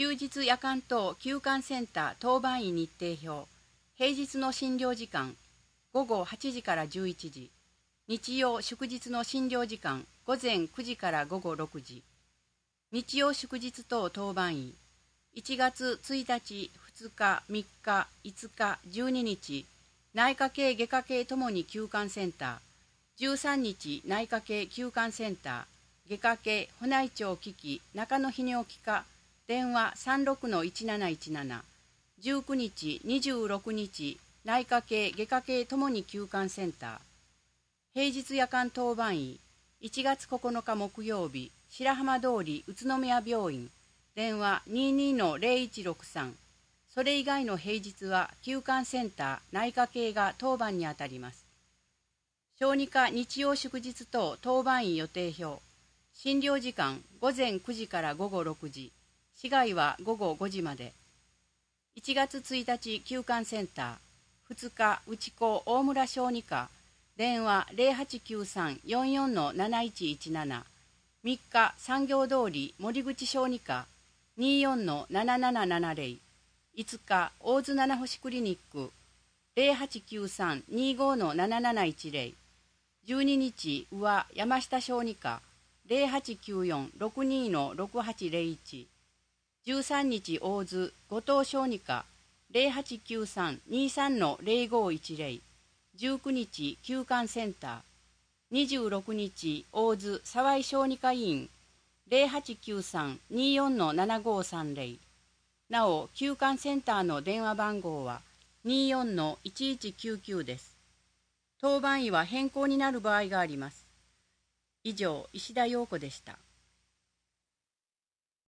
休日夜間等休館センター当番員日程表。平日の診療時間、午後8時から11時。日曜祝日の診療時間、午前9時から午後6時。日曜祝日等当番員。1月1日、2日、3日、5日、12日、内科系外科系ともに休館センター。13日、内科系休館センター。外科系保内腸機器中野泌尿器科。電話 36-1717。19日、26日、内科系外科系ともに休館センター。平日夜間当番医。1月9日木曜日、白浜通り宇都宮病院。電話 22-0163。それ以外の平日は休館センター内科系が当番にあたります。小児科日曜祝日等当番医予定表。診療時間午前9時から午後6時。市外は午後5時まで。1月1日休館センター。2日内子大村小児科。電話 0893-44-7117。3日産業通り森口小児科。24-7770。5日大津七星クリニック。0893-25-7710。12日宇和山下小児科。0894-62-6801。13日大津後藤小児科。0893-23-0510。19日休館センター。26日大津沢井小児科医院。0893-24-7530。なお休館センターの電話番号は 24-1199 です。当番医は変更になる場合があります。以上、石田陽子でした。